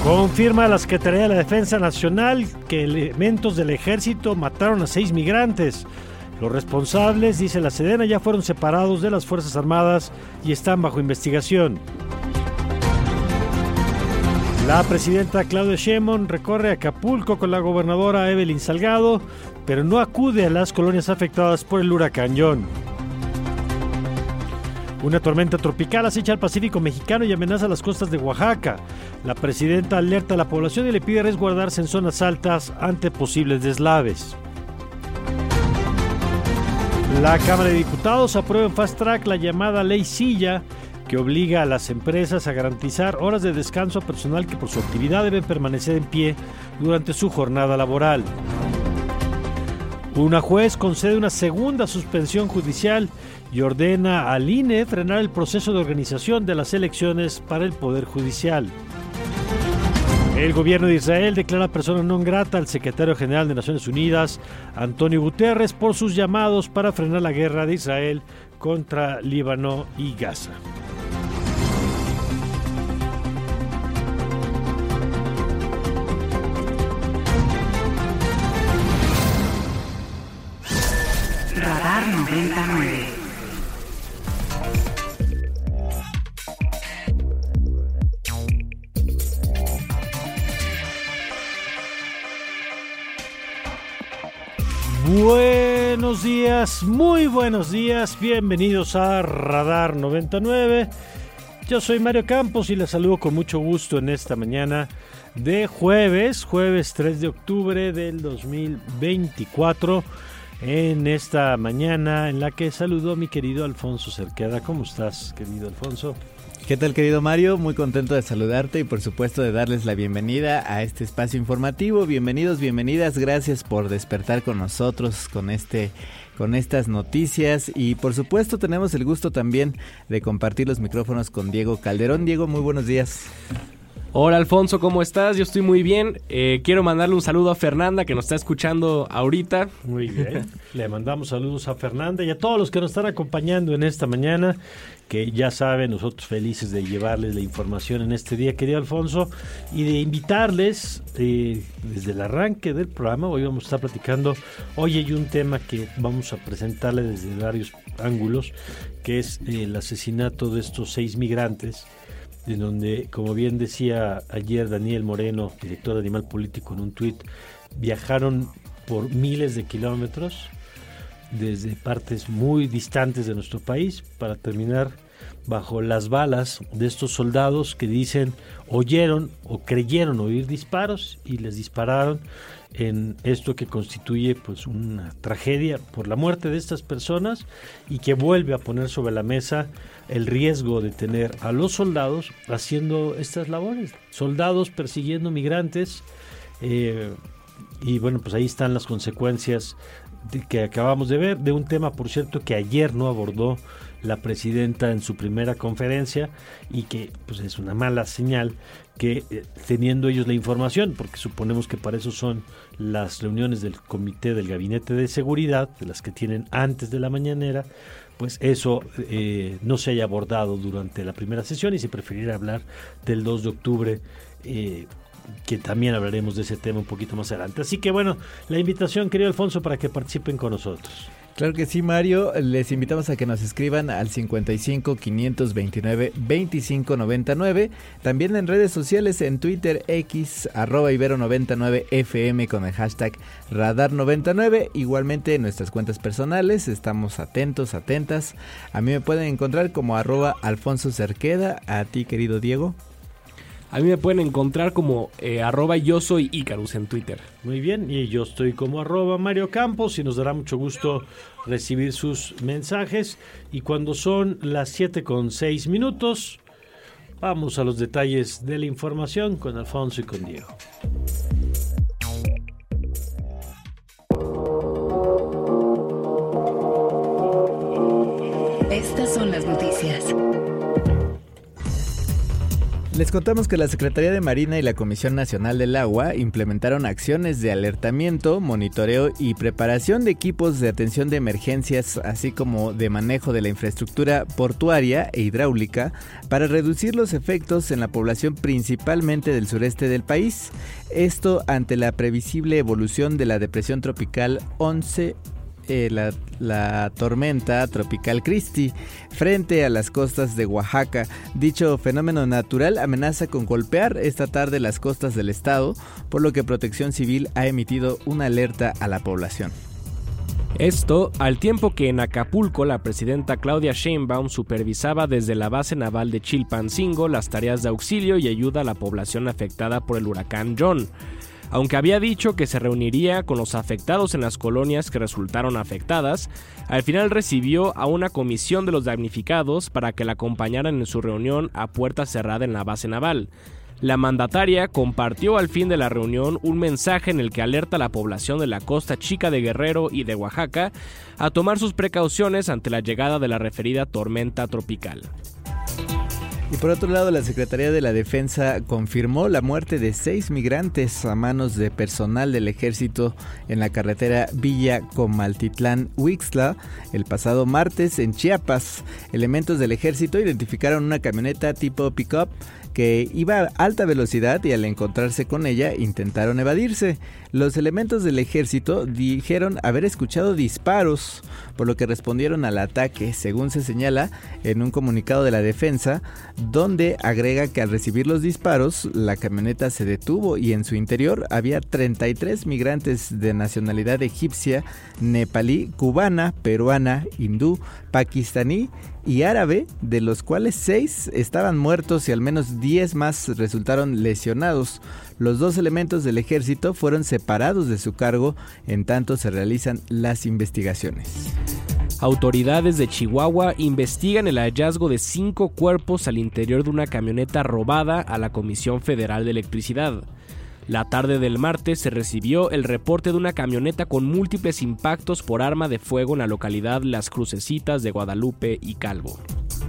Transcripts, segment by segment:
Confirma la Secretaría de la Defensa Nacional que elementos del ejército mataron a 6 migrantes. Los responsables, dice la Sedena, ya fueron separados de las Fuerzas Armadas y están bajo investigación. La presidenta Claudia Sheinbaum recorre Acapulco con la gobernadora Evelyn Salgado, pero no acude a las colonias afectadas por el huracán John. Una tormenta tropical acecha al Pacífico mexicano y amenaza las costas de Oaxaca. La presidenta alerta a la población y le pide resguardarse en zonas altas ante posibles deslaves. La Cámara de Diputados aprueba en fast track la llamada Ley Silla, que obliga a las empresas a garantizar horas de descanso a personal que por su actividad deben permanecer en pie durante su jornada laboral. Una juez concede una segunda suspensión judicial y ordena al INE frenar el proceso de organización de las elecciones para el Poder Judicial. El gobierno de Israel declara persona non grata al secretario general de Naciones Unidas, Antonio Guterres, por sus llamados para frenar la guerra de Israel contra Líbano y Gaza. Radar 99. Buenos días, muy buenos días, bienvenidos a Radar 99. Yo soy Mario Campos y les saludo con mucho gusto en esta mañana de jueves 3 de octubre del 2024. En esta mañana en la que saludo a mi querido Alfonso Cerqueda. ¿Cómo estás, querido Alfonso? ¿Qué tal, querido Mario? Muy contento de saludarte y por supuesto de darles la bienvenida a este espacio informativo. Bienvenidos, bienvenidas, gracias por despertar con nosotros con estas noticias y por supuesto tenemos el gusto también de compartir los micrófonos con Diego Calderón. Diego, muy buenos días. Hola Alfonso, ¿cómo estás? Yo estoy muy bien. Quiero mandarle un saludo a Fernanda que nos está escuchando ahorita. Muy bien. Le mandamos saludos a Fernanda y a todos los que nos están acompañando en esta mañana, que ya saben, nosotros felices de llevarles la información en este día, querido Alfonso, y de invitarles desde el arranque del programa. Hoy vamos a estar platicando, hoy hay un tema que vamos a presentarle desde varios ángulos, que es el asesinato de estos 6 migrantes, en donde, como bien decía ayer Daniel Moreno, director de Animal Político, en un tuit, viajaron por miles de kilómetros desde partes muy distantes de nuestro país para terminar bajo las balas de estos soldados que dicen oyeron o creyeron oír disparos y les dispararon, en esto que constituye pues una tragedia por la muerte de estas personas y que vuelve a poner sobre la mesa el riesgo de tener a los soldados haciendo estas labores, soldados persiguiendo migrantes, y bueno, pues ahí están las consecuencias que acabamos de ver, de un tema, por cierto, que ayer no abordó la presidenta en su primera conferencia y que pues es una mala señal que teniendo ellos la información, porque suponemos que para eso son las reuniones del comité del gabinete de seguridad, de las que tienen antes de la mañanera, pues eso no se haya abordado durante la primera sesión y se prefiriera hablar del 2 de octubre, que también hablaremos de ese tema un poquito más adelante. Así que bueno, la invitación, querido Alfonso, para que participen con nosotros. Claro que sí, Mario. Les invitamos a que nos escriban al 55 529 25 99. También en redes sociales, en Twitter, X, @Ibero99FM con el hashtag Radar99. Igualmente en nuestras cuentas personales, estamos atentos, atentas. A mí me pueden encontrar como @Alfonso Cerqueda. A ti, querido Diego. A mí me pueden encontrar como @yo soy Icarus en Twitter. Muy bien, y yo estoy como @Mario Campos y nos dará mucho gusto recibir sus mensajes. Y cuando son las 7:06, vamos a los detalles de la información con Alfonso y con Diego. Estas son las noticias. Les contamos que la Secretaría de Marina y la Comisión Nacional del Agua implementaron acciones de alertamiento, monitoreo y preparación de equipos de atención de emergencias, así como de manejo de la infraestructura portuaria e hidráulica para reducir los efectos en la población principalmente del sureste del país. Esto ante la previsible evolución de la depresión tropical 11, la tormenta tropical Christy frente a las costas de Oaxaca. Dicho fenómeno natural amenaza con golpear esta tarde las costas del estado, por lo que Protección Civil ha emitido una alerta a la población. Esto al tiempo que en Acapulco la presidenta Claudia Sheinbaum supervisaba desde la base naval de Chilpancingo las tareas de auxilio y ayuda a la población afectada por el huracán John. Aunque había dicho que se reuniría con los afectados en las colonias que resultaron afectadas, al final recibió a una comisión de los damnificados para que la acompañaran en su reunión a puerta cerrada en la base naval. La mandataria compartió al fin de la reunión un mensaje en el que alerta a la población de la Costa Chica de Guerrero y de Oaxaca a tomar sus precauciones ante la llegada de la referida tormenta tropical. Y por otro lado, la Secretaría de la Defensa confirmó la muerte de 6 migrantes a manos de personal del ejército en la carretera Villa Comaltitlán-Huixtla el pasado martes en Chiapas. Elementos del ejército identificaron una camioneta tipo pick-up que iba a alta velocidad y al encontrarse con ella intentaron evadirse. Los elementos del ejército dijeron haber escuchado disparos, por lo que respondieron al ataque, según se señala en un comunicado de la defensa, donde agrega que al recibir los disparos, la camioneta se detuvo y en su interior había 33 migrantes de nacionalidad egipcia, nepalí, cubana, peruana, hindú, pakistaní y árabe, de los cuales 6 estaban muertos y al menos 10 más resultaron lesionados. Los 2 elementos del ejército fueron separados de su cargo en tanto se realizan las investigaciones. Autoridades de Chihuahua investigan el hallazgo de 5 cuerpos al interior de una camioneta robada a la Comisión Federal de Electricidad. La tarde del martes se recibió el reporte de una camioneta con múltiples impactos por arma de fuego en la localidad Las Crucecitas de Guadalupe y Calvo.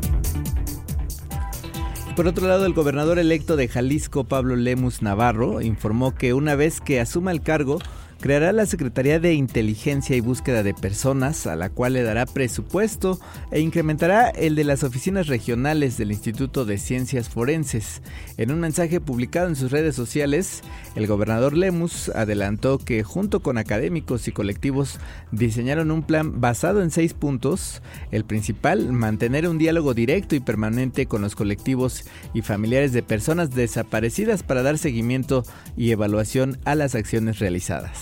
Por otro lado, el gobernador electo de Jalisco, Pablo Lemus Navarro, informó que una vez que asuma el cargo, creará la Secretaría de Inteligencia y Búsqueda de Personas, a la cual le dará presupuesto e incrementará el de las oficinas regionales del Instituto de Ciencias Forenses. En un mensaje publicado en sus redes sociales, el gobernador Lemus adelantó que junto con académicos y colectivos diseñaron un plan basado en 6 puntos. El principal, mantener un diálogo directo y permanente con los colectivos y familiares de personas desaparecidas para dar seguimiento y evaluación a las acciones realizadas.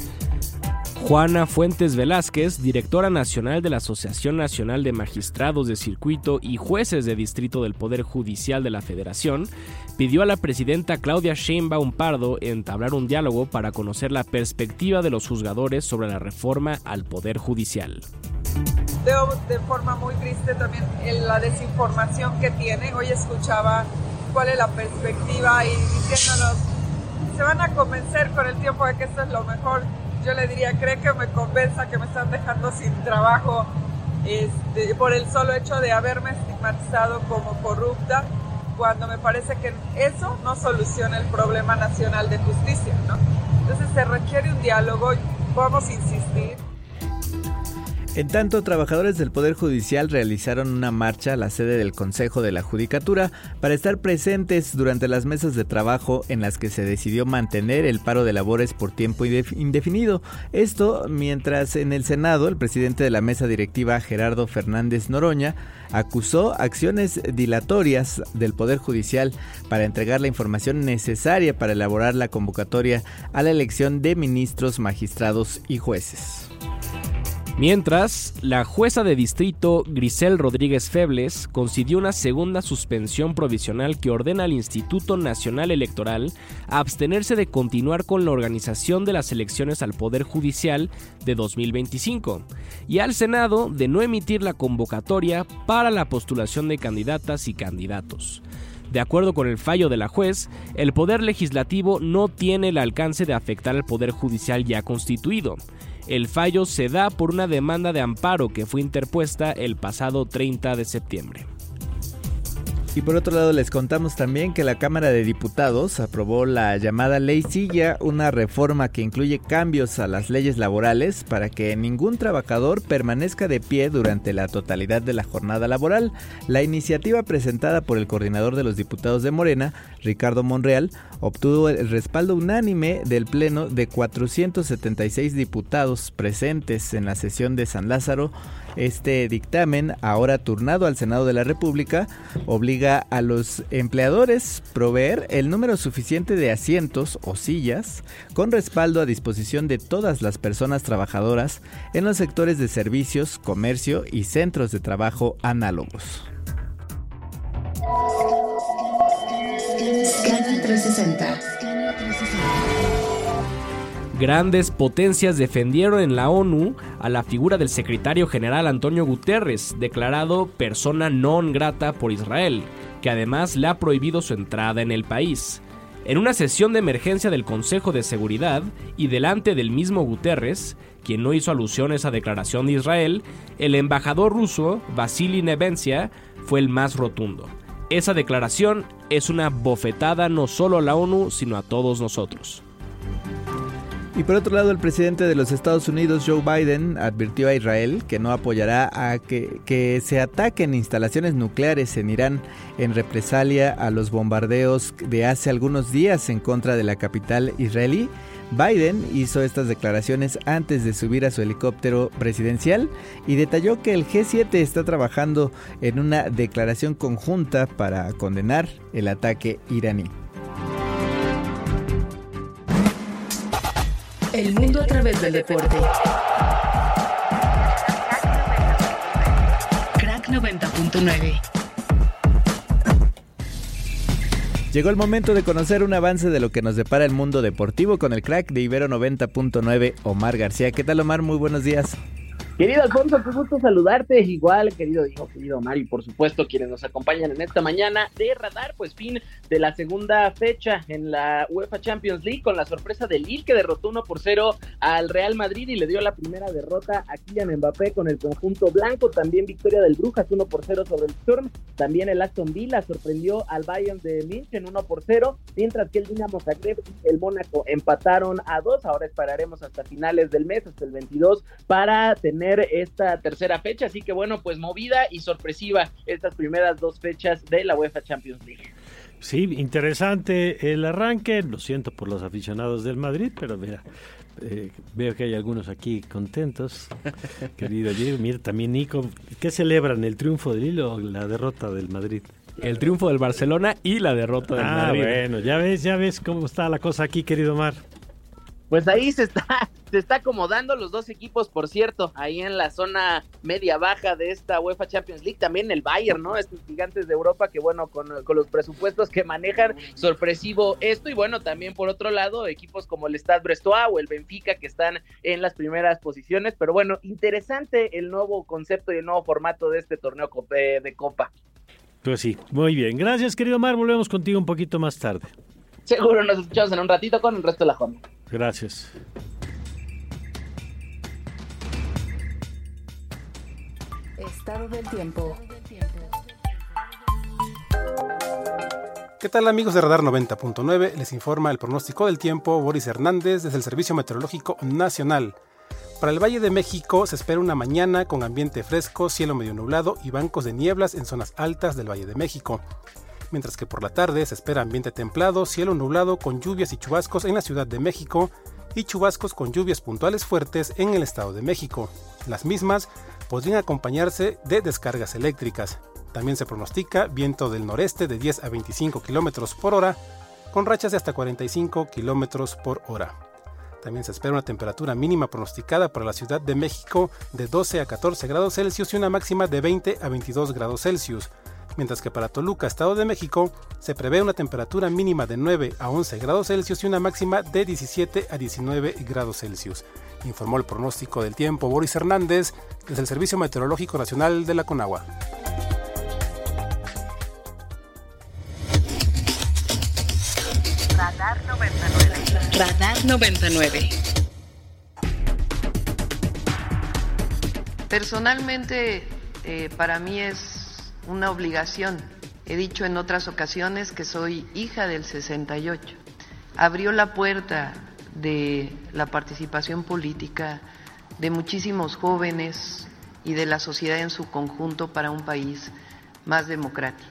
Juana Fuentes Velázquez, directora nacional de la Asociación Nacional de Magistrados de Circuito y Jueces de Distrito del Poder Judicial de la Federación, pidió a la presidenta Claudia Sheinbaum Pardo entablar un diálogo para conocer la perspectiva de los juzgadores sobre la reforma al Poder Judicial. Veo de forma muy triste también la desinformación que tiene. Hoy escuchaba cuál es la perspectiva y diciéndonos, se van a convencer con el tiempo de que esto es lo mejor. Yo le diría, ¿cree que me convenza que me están dejando sin trabajo por el solo hecho de haberme estigmatizado como corrupta? Cuando me parece que eso no soluciona el problema nacional de justicia, ¿no? Entonces se requiere un diálogo, vamos a insistir. En tanto, trabajadores del Poder Judicial realizaron una marcha a la sede del Consejo de la Judicatura para estar presentes durante las mesas de trabajo en las que se decidió mantener el paro de labores por tiempo indefinido. Esto mientras en el Senado el presidente de la mesa directiva, Gerardo Fernández Noroña, acusó acciones dilatorias del Poder Judicial para entregar la información necesaria para elaborar la convocatoria a la elección de ministros, magistrados y jueces. Mientras, la jueza de distrito Grisel Rodríguez Febles concedió una segunda suspensión provisional que ordena al Instituto Nacional Electoral a abstenerse de continuar con la organización de las elecciones al Poder Judicial de 2025 y al Senado de no emitir la convocatoria para la postulación de candidatas y candidatos. De acuerdo con el fallo de la juez, el Poder Legislativo no tiene el alcance de afectar al Poder Judicial ya constituido. El fallo se da por una demanda de amparo que fue interpuesta el pasado 30 de septiembre. Y por otro lado les contamos también que la Cámara de Diputados aprobó la llamada Ley Silla, una reforma que incluye cambios a las leyes laborales para que ningún trabajador permanezca de pie durante la totalidad de la jornada laboral. La iniciativa presentada por el coordinador de los diputados de Morena, Ricardo Monreal, obtuvo el respaldo unánime del Pleno de 476 diputados presentes en la sesión de San Lázaro. Este dictamen, ahora turnado al Senado de la República, obliga a los empleadores proveer el número suficiente de asientos o sillas con respaldo a disposición de todas las personas trabajadoras en los sectores de servicios, comercio y centros de trabajo análogos. Scanner 360. Grandes potencias defendieron en la ONU a la figura del secretario general Antonio Guterres, declarado persona non grata por Israel, que además le ha prohibido su entrada en el país. En una sesión de emergencia del Consejo de Seguridad y delante del mismo Guterres, quien no hizo alusión a esa declaración de Israel, el embajador ruso, Vasily Nevencia, fue el más rotundo. Esa declaración es una bofetada no solo a la ONU, sino a todos nosotros. Y por otro lado, el presidente de los Estados Unidos, Joe Biden, advirtió a Israel que no apoyará a que se ataquen instalaciones nucleares en Irán en represalia a los bombardeos de hace algunos días en contra de la capital israelí. Biden hizo estas declaraciones antes de subir a su helicóptero presidencial y detalló que el G7 está trabajando en una declaración conjunta para condenar el ataque iraní. El mundo a través del deporte. Crack 90.9. Llegó el momento de conocer un avance de lo que nos depara el mundo deportivo con el crack de Ibero 90.9, Omar García. ¿Qué tal, Omar? Muy buenos días. Querido Alfonso, qué gusto saludarte, igual, querido Diego, querido Omar, y por supuesto quienes nos acompañan en esta mañana de Radar, pues fin de la segunda fecha en la UEFA Champions League, con la sorpresa del Lille, que derrotó 1-0 al Real Madrid y le dio la primera derrota a Kylian Mbappé con el conjunto blanco. También victoria del Brujas 1-0 sobre el Sturm. También el Aston Villa sorprendió al Bayern de München 1-0, mientras que el Dinamo Zagreb y el Mónaco empataron a 2. Ahora esperaremos hasta finales del mes, hasta el 22, para tener esta tercera fecha, así que bueno, pues movida y sorpresiva estas primeras dos fechas de la UEFA Champions League. Sí, interesante el arranque, lo siento por los aficionados del Madrid, pero mira, veo que hay algunos aquí contentos, querido Diego. Mira, también Nico, ¿qué celebran? ¿El triunfo del Lille o la derrota del Madrid? El triunfo del Barcelona y la derrota del Madrid. Bueno, ya ves cómo está la cosa aquí, querido Omar. Pues ahí se está acomodando los dos equipos, por cierto, ahí en la zona media-baja de esta UEFA Champions League. También el Bayern, ¿no? Estos gigantes de Europa que, bueno, con los presupuestos que manejan, sorpresivo esto. Y bueno, también por otro lado, equipos como el Stade Brestois o el Benfica que están en las primeras posiciones. Pero bueno, interesante el nuevo concepto y el nuevo formato de este torneo de Copa. Pues sí, muy bien. Gracias, querido Omar. Volvemos contigo un poquito más tarde. Seguro nos escuchamos en un ratito con el resto de la jornada. Gracias. Estado del tiempo. ¿Qué tal, amigos de Radar 90.9? Les informa el pronóstico del tiempo Boris Hernández desde el Servicio Meteorológico Nacional. Para el Valle de México se espera una mañana con ambiente fresco, cielo medio nublado y bancos de nieblas en zonas altas del Valle de México. Mientras que por la tarde se espera ambiente templado, cielo nublado con lluvias y chubascos en la Ciudad de México y chubascos con lluvias puntuales fuertes en el Estado de México. Las mismas podrían acompañarse de descargas eléctricas. También se pronostica viento del noreste de 10 a 25 km por hora, con rachas de hasta 45 km por hora. También se espera una temperatura mínima pronosticada para la Ciudad de México de 12 a 14 grados Celsius y una máxima de 20 a 22 grados Celsius. Mientras que para Toluca, Estado de México, se prevé una temperatura mínima de 9 a 11 grados Celsius y una máxima de 17 a 19 grados Celsius. Informó el pronóstico del tiempo Boris Hernández desde el Servicio Meteorológico Nacional de la Conagua. Radar 99. Radar 99. Personalmente, para mí es una obligación He dicho en otras ocasiones que soy hija del 68. Abrió la puerta de la participación política de muchísimos jóvenes y de la sociedad en su conjunto para un país más democrático.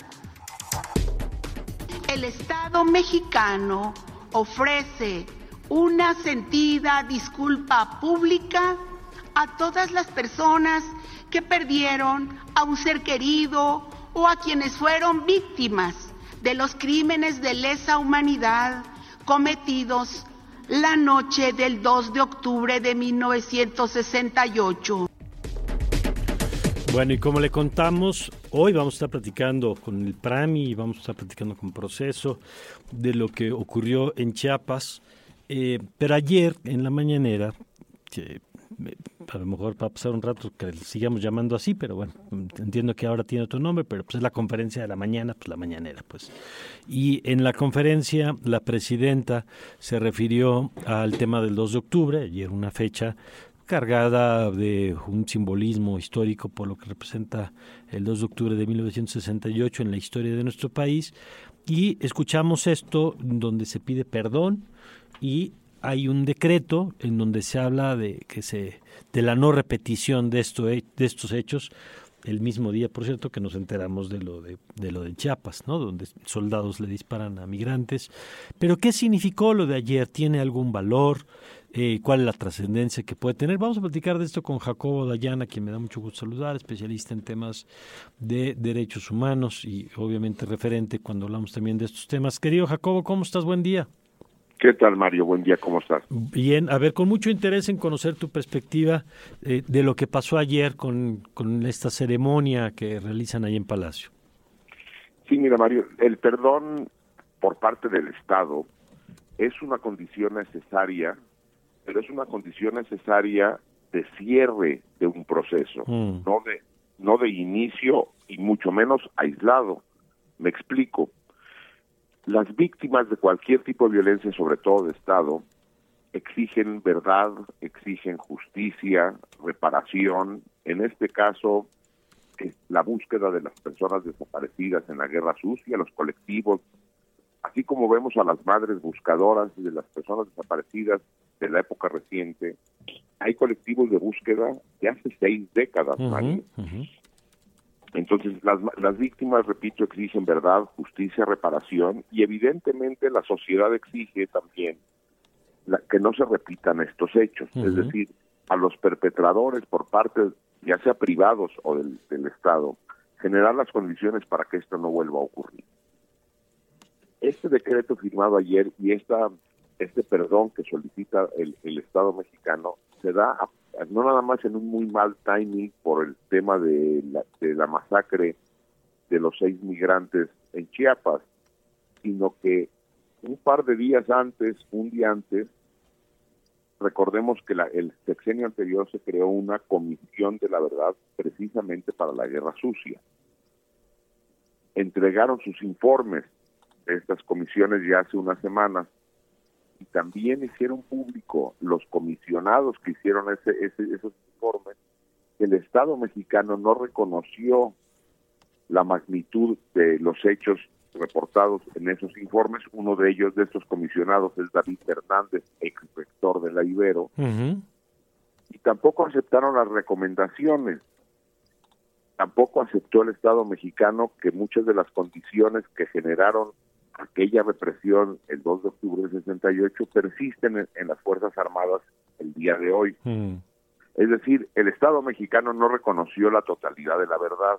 El Estado mexicano ofrece una sentida disculpa pública a todas las personas que perdieron a un ser querido o a quienes fueron víctimas de los crímenes de lesa humanidad cometidos la noche del 2 de octubre de 1968. Bueno, y como le contamos, hoy vamos a estar platicando con el PRAMI y vamos a estar platicando con Proceso de lo que ocurrió en Chiapas, pero ayer en la mañanera, que a lo mejor va a pasar un rato que le sigamos llamando así, pero bueno, entiendo que ahora tiene otro nombre, pero pues es la conferencia de la mañana, pues la mañanera, pues. Y en la conferencia la presidenta se refirió al tema del 2 de octubre, ayer una fecha cargada de un simbolismo histórico por lo que representa el 2 de octubre de 1968 en la historia de nuestro país, y escuchamos esto donde se pide perdón y hay un decreto en donde se habla de la no repetición de estos hechos, el mismo día, por cierto, que nos enteramos de lo de Chiapas, ¿no? Donde soldados le disparan a migrantes. Pero ¿qué significó lo de ayer? ¿Tiene algún valor? ¿Cuál es la trascendencia que puede tener? Vamos a platicar de esto con Jacobo Dayana, quien me da mucho gusto saludar, especialista en temas de derechos humanos y obviamente referente cuando hablamos también de estos temas. Querido Jacobo, ¿cómo estás? Buen día. ¿Qué tal, Mario? Buen día, ¿cómo estás? Bien, a ver, con mucho interés en conocer tu perspectiva de lo que pasó ayer con esta ceremonia que realizan ahí en Palacio. Sí, mira, Mario, el perdón por parte del Estado es una condición necesaria, pero es una condición necesaria de cierre de un proceso, no de inicio y mucho menos aislado. Me explico. Las víctimas de cualquier tipo de violencia, sobre todo de Estado, exigen verdad, exigen justicia, reparación. En este caso, la búsqueda de las personas desaparecidas en la Guerra Sucia, los colectivos, así como vemos a las madres buscadoras de las personas desaparecidas de la época reciente, hay colectivos de búsqueda de hace 6 décadas, Mario. Entonces, las víctimas, repito, exigen verdad, justicia, reparación, y evidentemente la sociedad exige también que no se repitan estos hechos. Es decir, a los perpetradores por parte, ya sea privados o del Estado, generar las condiciones para que esto no vuelva a ocurrir. Este decreto firmado ayer y este perdón que solicita el Estado mexicano se da no nada más en un muy mal timing por el tema de la masacre de los 6 migrantes en Chiapas, sino que un día antes, recordemos que el sexenio anterior se creó una comisión de la verdad precisamente para la Guerra Sucia. Entregaron sus informes de estas comisiones ya hace unas semanas, y también hicieron público los comisionados que hicieron esos informes. El Estado mexicano no reconoció la magnitud de los hechos reportados en esos informes. Uno de ellos, de estos comisionados, es David Fernández, ex rector de la Ibero, y tampoco aceptaron las recomendaciones. Tampoco aceptó el Estado mexicano que muchas de las condiciones que generaron aquella represión el 2 de octubre del 68 persisten en las Fuerzas Armadas el día de hoy. Es decir, el Estado mexicano no reconoció la totalidad de la verdad.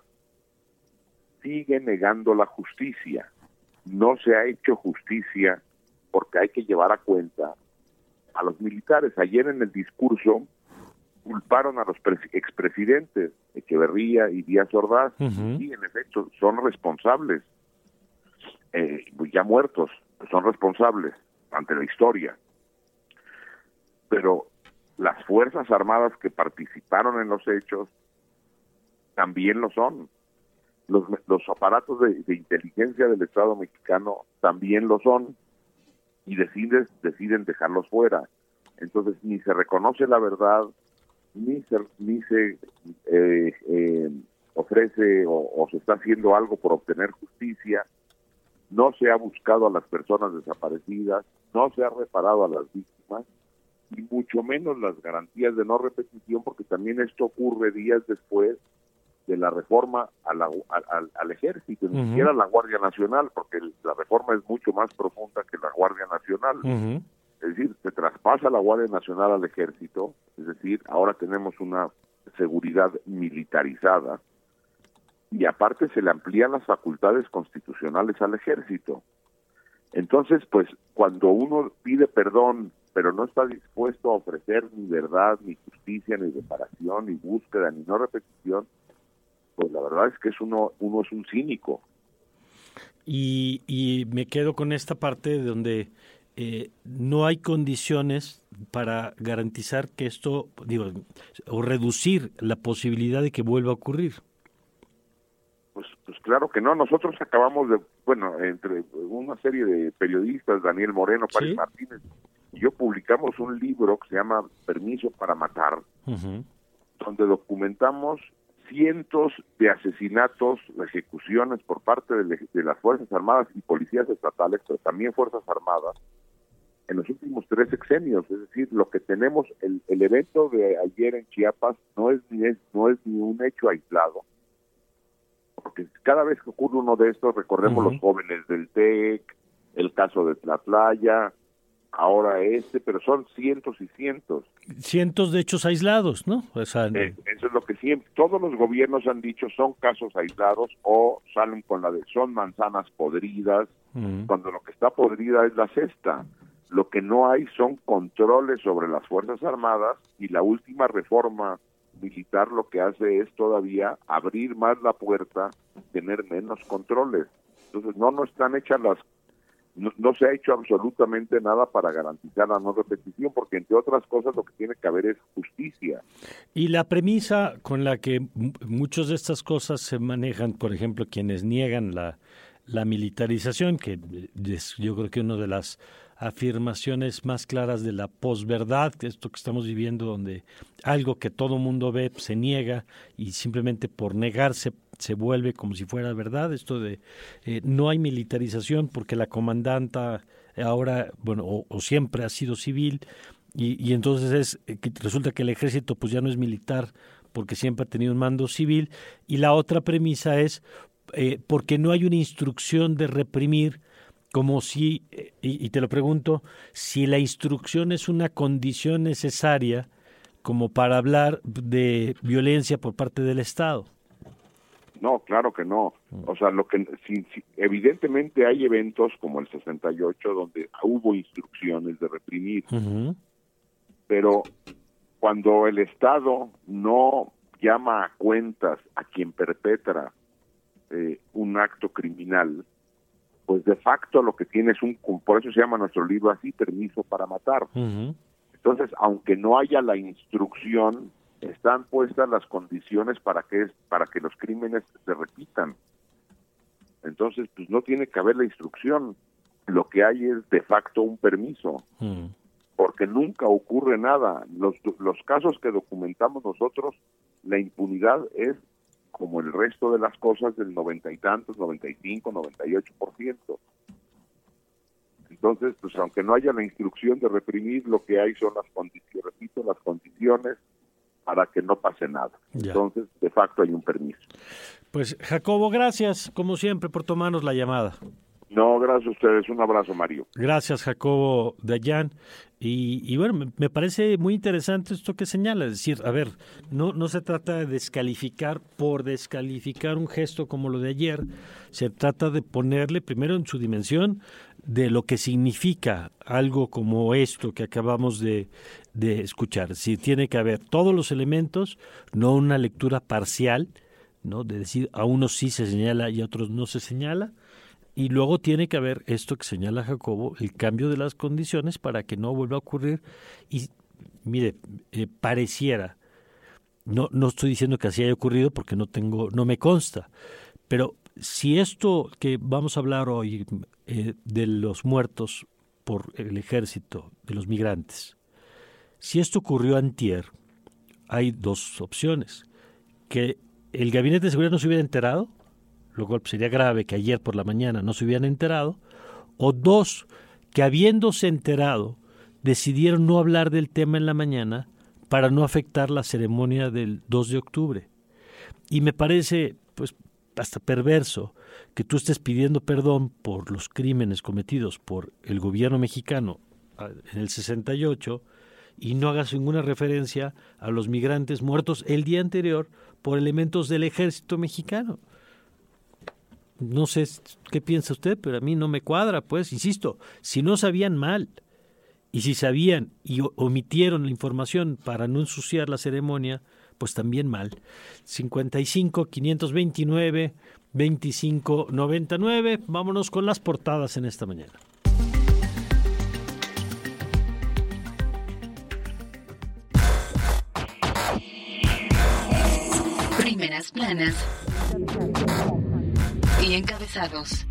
Sigue negando la justicia. No se ha hecho justicia porque hay que llevar a cuenta a los militares. Ayer en el discurso culparon a los expresidentes Echeverría y Díaz Ordaz, y en efecto son responsables. Ya muertos, son responsables ante la historia. Pero las Fuerzas Armadas que participaron en los hechos también lo son. Los aparatos de inteligencia del Estado mexicano también lo son, y deciden dejarlos fuera. Entonces ni se reconoce la verdad, ni se ofrece o se está haciendo algo por obtener justicia, no se ha buscado a las personas desaparecidas, no se ha reparado a las víctimas, y mucho menos las garantías de no repetición, porque también esto ocurre días después de la reforma al ejército, ni siquiera a la Guardia Nacional, porque la reforma es mucho más profunda que la Guardia Nacional. Es decir, se traspasa la Guardia Nacional al ejército, es decir, ahora tenemos una seguridad militarizada, y aparte se le amplían las facultades constitucionales al ejército. Entonces, pues, cuando uno pide perdón, pero no está dispuesto a ofrecer ni verdad, ni justicia, ni reparación, ni búsqueda, ni no repetición, pues la verdad es que uno es un cínico. Y me quedo con esta parte donde no hay condiciones para garantizar que esto, o reducir la posibilidad de que vuelva a ocurrir. Pues claro que no. Nosotros acabamos de, entre una serie de periodistas, Daniel Moreno, Párez Martínez y yo, publicamos un libro que se llama Permiso para Matar, donde documentamos cientos de asesinatos, ejecuciones por parte de las Fuerzas Armadas y policías estatales, pero también Fuerzas Armadas, en los últimos 3 sexenios. Es decir, lo que tenemos, el evento de ayer en Chiapas no es ni un hecho aislado, porque cada vez que ocurre uno de estos, recordemos los jóvenes del TEC, el caso de Tlatlaya, ahora pero son cientos y cientos. Cientos de hechos aislados, ¿no? O sea, eso es lo que siempre, todos los gobiernos han dicho, son casos aislados, o salen con son manzanas podridas, cuando lo que está podrida es la cesta. Lo que no hay son controles sobre las Fuerzas Armadas, y la última reforma militar lo que hace es todavía abrir más la puerta, tener menos controles. Entonces no están hechas no se ha hecho absolutamente nada para garantizar la no repetición, porque entre otras cosas lo que tiene que haber es justicia. Y la premisa con la que muchas de estas cosas se manejan, por ejemplo, quienes niegan la militarización, que yo creo que una de las afirmaciones más claras de la posverdad, esto que estamos viviendo, donde algo que todo mundo ve se niega, y simplemente por negarse se vuelve como si fuera verdad. Esto de no hay militarización porque la comandanta ahora, o siempre ha sido civil, y entonces resulta que el ejército pues ya no es militar porque siempre ha tenido un mando civil. Y la otra premisa es porque no hay una instrucción de reprimir, como si, y te lo pregunto, si la instrucción es una condición necesaria como para hablar de violencia por parte del Estado. No, claro que no. O sea, evidentemente hay eventos como el 68 donde hubo instrucciones de reprimir, pero cuando el Estado no llama a cuentas a quien perpetra un acto criminal, pues de facto lo que tiene es por eso se llama nuestro libro así, Permiso para Matar. Entonces, aunque no haya la instrucción, están puestas las condiciones para que los crímenes se repitan. Entonces, pues no tiene que haber la instrucción. Lo que hay es de facto un permiso, porque nunca ocurre nada. Los casos que documentamos nosotros, la impunidad es como el resto de las cosas del 90 y tantos, 95, 98%. Entonces, pues aunque no haya la instrucción de reprimir, lo que hay son las condiciones para que no pase nada. Ya. Entonces, de facto hay un permiso. Pues Jacobo, gracias, como siempre, por tomarnos la llamada. No, gracias a ustedes. Un abrazo, Mario. Gracias, Jacobo Dayan. Y bueno, me parece muy interesante esto que señala. Es decir, a ver, no se trata de descalificar un gesto como lo de ayer. Se trata de ponerle primero en su dimensión de lo que significa algo como esto que acabamos de escuchar. Si tiene que haber todos los elementos, no una lectura parcial, ¿no? De decir a unos sí se señala y a otros no se señala. Y luego tiene que haber esto que señala Jacobo, el cambio de las condiciones para que no vuelva a ocurrir. Y mire, pareciera, no estoy diciendo que así haya ocurrido porque no me consta, pero si esto que vamos a hablar hoy de los muertos por el ejército, de los migrantes, si esto ocurrió antier, hay dos opciones: que el Gabinete de Seguridad no se hubiera enterado, lo cual sería grave que ayer por la mañana no se hubieran enterado, o dos, que habiéndose enterado, decidieron no hablar del tema en la mañana para no afectar la ceremonia del 2 de octubre. Y me parece, pues, hasta perverso que tú estés pidiendo perdón por los crímenes cometidos por el gobierno mexicano en el 68 y no hagas ninguna referencia a los migrantes muertos el día anterior por elementos del ejército mexicano. No sé qué piensa usted, pero a mí no me cuadra, pues, insisto, si no sabían mal, y si sabían y omitieron la información para no ensuciar la ceremonia, pues también mal. 55-529-2599, vámonos con las portadas en esta mañana. Primeras planas y encabezados.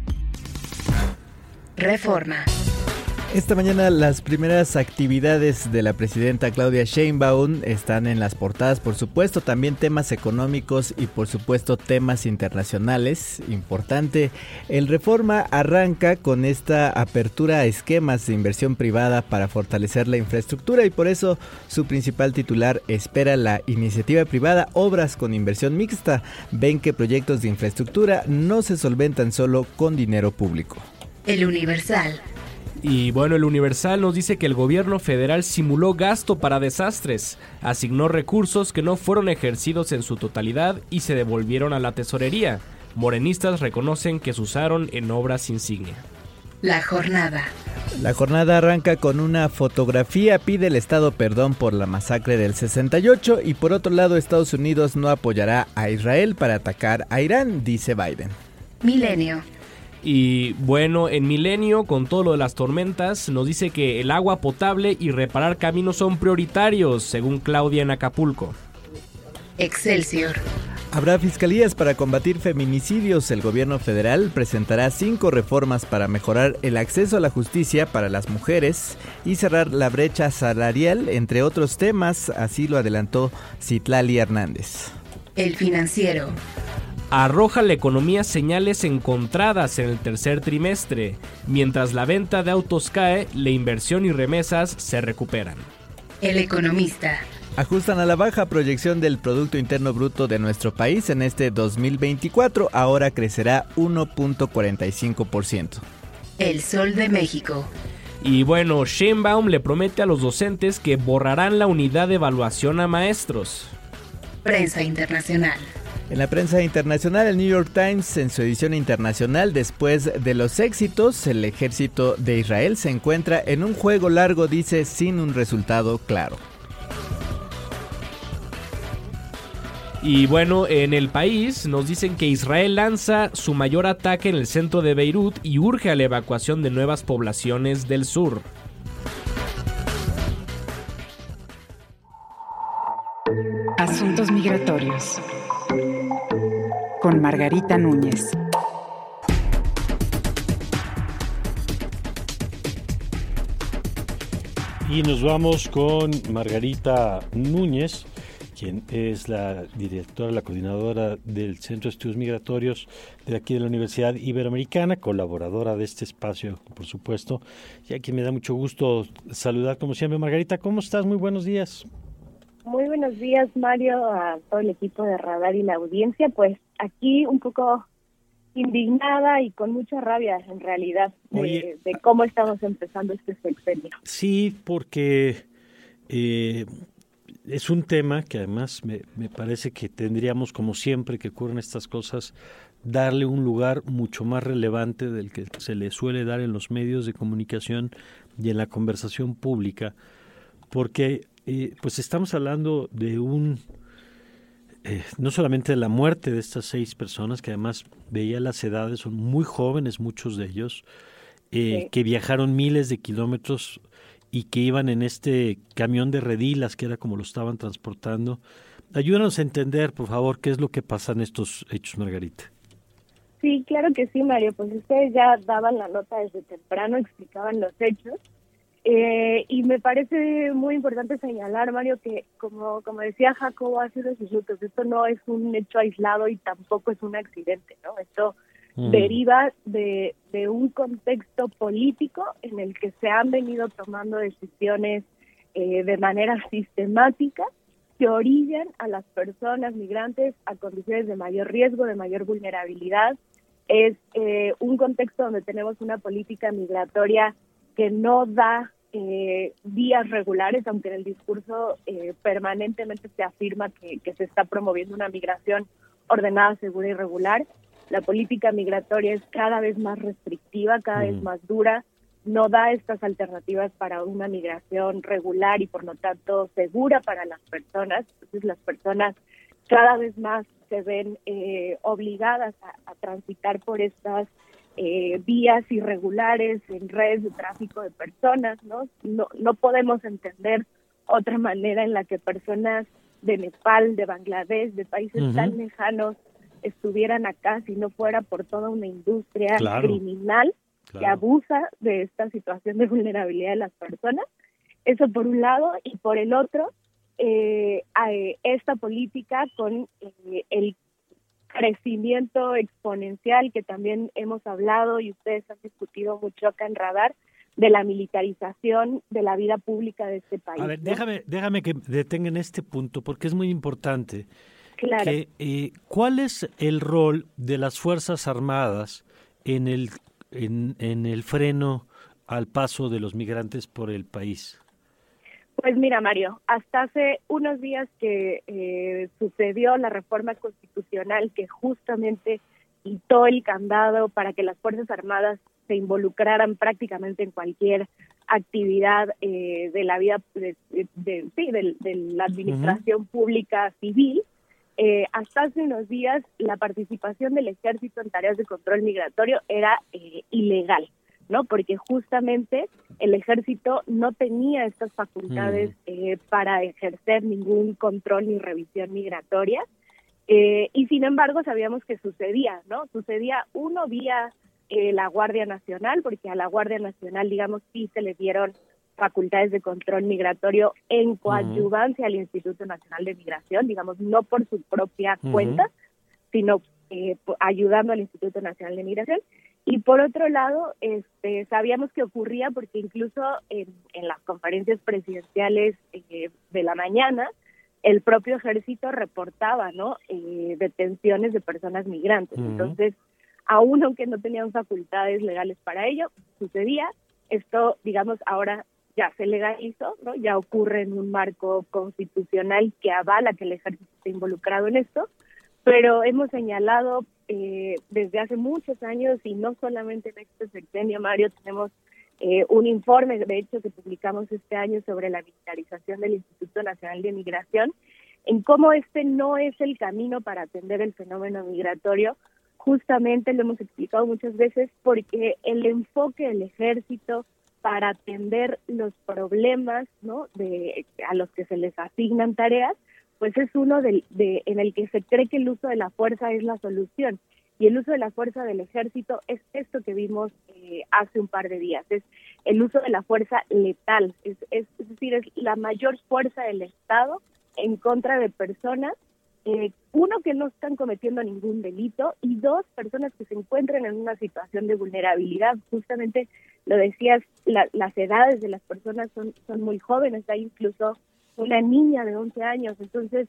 Reforma. Esta mañana las primeras actividades de la presidenta Claudia Sheinbaum están en las portadas, por supuesto, también temas económicos y por supuesto temas internacionales. Importante, el Reforma arranca con esta apertura a esquemas de inversión privada para fortalecer la infraestructura y por eso su principal titular espera la iniciativa privada obras con inversión mixta. Ven que proyectos de infraestructura no se solventan solo con dinero público. El Universal. Y bueno, el Universal nos dice que el gobierno federal simuló gasto para desastres, asignó recursos que no fueron ejercidos en su totalidad y se devolvieron a la tesorería. Morenistas reconocen que se usaron en obras insignia. La jornada. La jornada arranca con una fotografía, pide el Estado perdón por la masacre del 68 y por otro lado Estados Unidos no apoyará a Israel para atacar a Irán, dice Biden. Milenio. Y bueno, en Milenio, con todo lo de las tormentas, nos dice que el agua potable y reparar caminos son prioritarios, según Claudia en Acapulco. Excelsior. Habrá fiscalías para combatir feminicidios. El gobierno federal presentará 5 reformas para mejorar el acceso a la justicia para las mujeres y cerrar la brecha salarial, entre otros temas, así lo adelantó Citlali Hernández. El Financiero. Arroja la economía señales encontradas en el tercer trimestre. Mientras la venta de autos cae, la inversión y remesas se recuperan. El Economista. Ajustan a la baja proyección del Producto Interno Bruto de nuestro país en este 2024, ahora crecerá 1.45%. El Sol de México. Y bueno, Sheinbaum le promete a los docentes que borrarán la unidad de evaluación a maestros. Prensa internacional. En la prensa internacional, el New York Times, en su edición internacional, después de los éxitos, el ejército de Israel se encuentra en un juego largo, dice, sin un resultado claro. Y bueno, en El País nos dicen que Israel lanza su mayor ataque en el centro de Beirut y urge a la evacuación de nuevas poblaciones del sur. Asuntos migratorios. Con Margarita Núñez. Y nos vamos con Margarita Núñez, quien es la directora, la coordinadora del Centro de Estudios Migratorios de aquí de la Universidad Iberoamericana, colaboradora de este espacio, por supuesto, y a quien me da mucho gusto saludar como siempre. Margarita, ¿cómo estás? Muy buenos días. Muy buenos días, Mario, a todo el equipo de Radar y la audiencia. Pues aquí un poco indignada y con mucha rabia, en realidad, de cómo estamos empezando este sexenio. Sí, porque es un tema que además me parece que tendríamos, como siempre que ocurren estas cosas, darle un lugar mucho más relevante del que se le suele dar en los medios de comunicación y en la conversación pública, porque pues estamos hablando de no solamente de la muerte de estas 6 personas, que además veía las edades, son muy jóvenes muchos de ellos, sí, que viajaron miles de kilómetros y que iban en este camión de redilas, que era como lo estaban transportando. Ayúdanos a entender, por favor, qué es lo que pasa en estos hechos, Margarita. Sí, claro que sí, Mario. Pues ustedes ya daban la nota desde temprano, explicaban los hechos. Y me parece muy importante señalar, Mario, que como decía Jacobo hace unos minutos, esto no es un hecho aislado y tampoco es un accidente, ¿no? Esto deriva de un contexto político en el que se han venido tomando decisiones de manera sistemática que orillan a las personas migrantes a condiciones de mayor riesgo, de mayor vulnerabilidad. Es un contexto donde tenemos una política migratoria que no da vías regulares, aunque en el discurso permanentemente se afirma que se está promoviendo una migración ordenada, segura y regular. La política migratoria es cada vez más restrictiva, cada vez más dura, no da estas alternativas para una migración regular y por lo tanto segura para las personas. Entonces las personas cada vez más se ven obligadas a transitar por estas vías irregulares en redes de tráfico de personas, ¿no? No podemos entender otra manera en la que personas de Nepal, de Bangladesh, de países tan lejanos estuvieran acá si no fuera por toda una industria criminal que abusa de esta situación de vulnerabilidad de las personas. Eso por un lado, y por el otro, esta política con el crecimiento exponencial que también hemos hablado y ustedes han discutido mucho acá en Radar, de la militarización de la vida pública de este país. A ver, déjame que detenga en este punto porque es muy importante. Claro. ¿Cuál es el rol de las Fuerzas Armadas en el freno al paso de los migrantes por el país? Pues mira, Mario, hasta hace unos días que sucedió la reforma constitucional que justamente quitó el candado para que las Fuerzas Armadas se involucraran prácticamente en cualquier actividad de la vida de la administración pública civil. Hasta hace unos días la participación del ejército en tareas de control migratorio era ilegal, ¿no? Porque justamente el ejército no tenía estas facultades para ejercer ningún control ni revisión migratoria, y sin embargo sabíamos que sucedía, ¿no? Sucedía vía la Guardia Nacional, porque a la Guardia Nacional, digamos, sí se le dieron facultades de control migratorio en coadyuvancia al Instituto Nacional de Migración, digamos, no por su propia cuenta, sino ayudando al Instituto Nacional de Migración. Y por otro lado, sabíamos que ocurría porque incluso en las conferencias presidenciales de la mañana, el propio ejército reportaba, ¿no? Detenciones de personas migrantes. Entonces, aún aunque no tenían facultades legales para ello, sucedía. Esto, digamos, ahora ya se legalizó, ¿no? Ya ocurre en un marco constitucional que avala que el ejército esté involucrado en esto, pero hemos señalado desde hace muchos años, y no solamente en este sexenio, Mario, tenemos un informe, de hecho, que publicamos este año sobre la militarización del Instituto Nacional de Migración, en cómo este no es el camino para atender el fenómeno migratorio. Justamente lo hemos explicado muchas veces porque el enfoque del ejército para atender los problemas, ¿no? A los que se les asignan tareas, pues es uno en el que se cree que el uso de la fuerza es la solución. Y el uso de la fuerza del ejército es esto que vimos hace un par de días, es el uso de la fuerza letal, es decir, es la mayor fuerza del Estado en contra de personas, uno, que no están cometiendo ningún delito, y dos, personas que se encuentran en una situación de vulnerabilidad. Justamente lo decías, las edades de las personas son muy jóvenes, hay incluso una niña de 11 años, entonces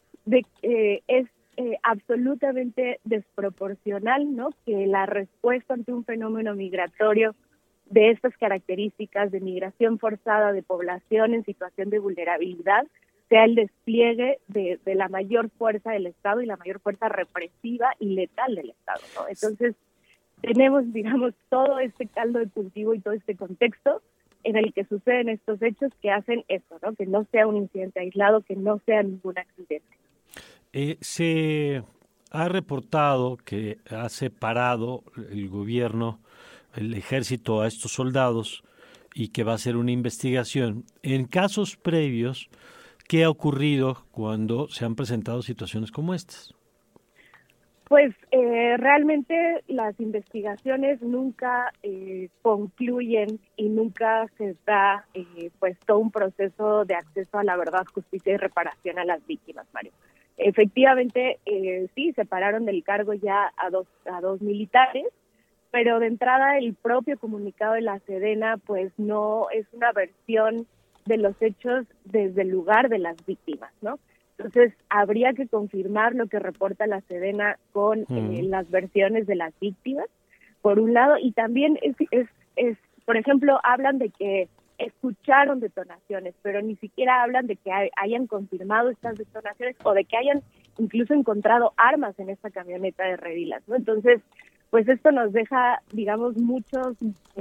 es absolutamente desproporcional, ¿no? Que la respuesta ante un fenómeno migratorio de estas características, de migración forzada de población en situación de vulnerabilidad, sea el despliegue de la mayor fuerza del Estado y la mayor fuerza represiva y letal del Estado, ¿no? Entonces, tenemos, digamos, todo este caldo de cultivo y todo este contexto en el que suceden estos hechos que hacen esto, ¿no? Que no sea un incidente aislado, que no sea ningún accidente. Se ha reportado que ha separado el gobierno, el ejército, a estos soldados y que va a hacer una investigación. En casos previos, ¿qué ha ocurrido cuando se han presentado situaciones como estas? Pues realmente las investigaciones nunca concluyen y nunca se da pues todo un proceso de acceso a la verdad, justicia y reparación a las víctimas, Mario. Efectivamente, sí, separaron del cargo ya a dos militares, pero de entrada el propio comunicado de la Sedena pues no es una versión de los hechos desde el lugar de las víctimas, ¿no? Entonces, habría que confirmar lo que reporta la Sedena con las versiones de las víctimas, por un lado, y también por ejemplo, hablan de que escucharon detonaciones, pero ni siquiera hablan de que hayan confirmado estas detonaciones o de que hayan incluso encontrado armas en esta camioneta de Redilas, ¿no? Entonces, pues esto nos deja, digamos, muchas